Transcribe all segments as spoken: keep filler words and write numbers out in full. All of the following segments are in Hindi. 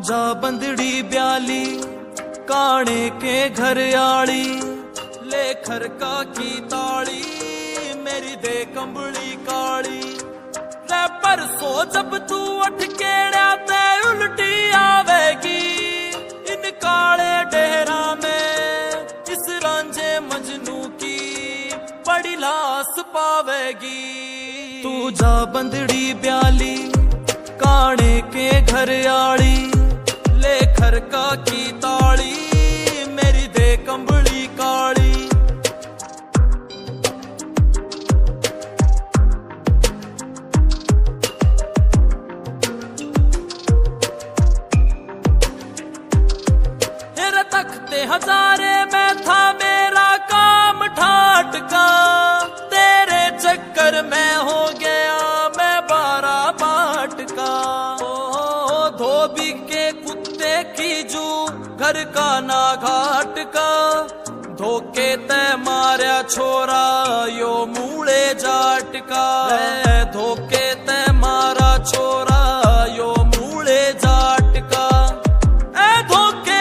जा बंदड़ी ब्याली काने के घर आली, ले खरका की ताली मेरी दे कंबली काली। रे परसों जब तू उठ के ते उल्टी आवेगी, इन काले डेरा में इस रांझे मजनू की बड़ी लाश पावेगी। तू जा बंदड़ी ब्याली काने के घर आली, ले खरका की ताली मेरी दे कंबली काली। हेरा तख्ते हजारे में था मेरा काम ठाट का, तेरे चक्कर में हो गया मैं बारह बाट का। ओ धोबी के कुत्ते की जू घर का ना घाट का, धोखे ते मारा छोरा यो मूले जाट का। धोखे ते मारा छोरा यो मूले जाट का। ए धोखे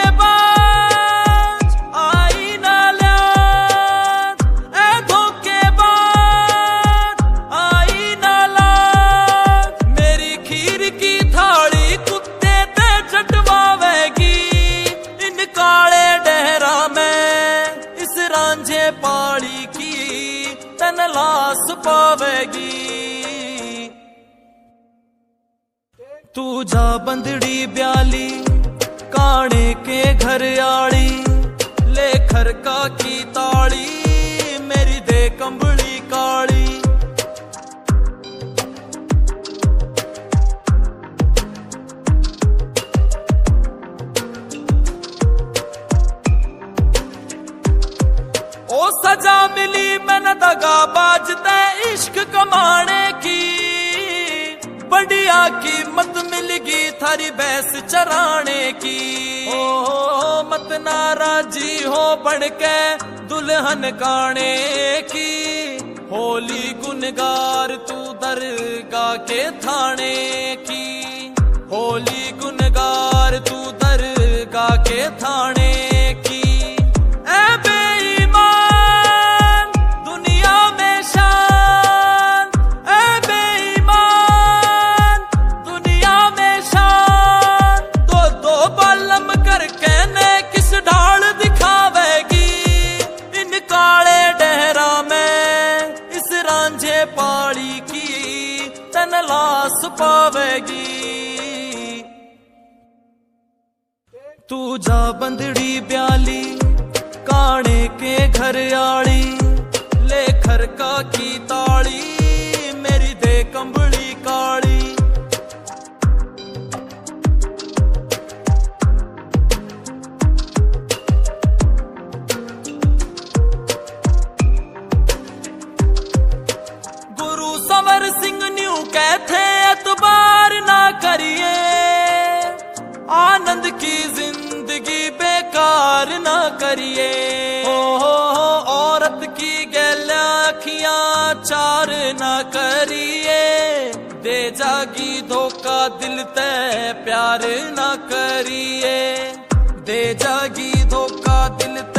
पाली की तन लाश पावेगी। तू जा बंदड़ी ब्याली काने के घर आली, ले खरका की ताली मेरी दे कंबली काली। ओ सजा मिली मैंने दगा बाजते इश्क कमाने की, बढ़िया कीमत मिलगी थारी भैंस चराने की। ओ मत नाराजी हो बनके दुल्हन गाने की, होली गुनगार तू दरगाह के थाने की। होली गुनगार तू दरगाह के थाने की। पाली की तन लाश पावेगी। तू जा बंदड़ी ब्याली काने के घर आली, ले खरका की ताली मेरी दे कंबली काली। सवर सिंह न्यू कहते एतबार ना करिए, आनंद की जिंदगी बेकार ना करिए। ओ हो हो औरत की गैला अखियां चार ना करिए, दे जागी धोखा दिल ते प्यार ना करिए। दे जागी धोखा दिल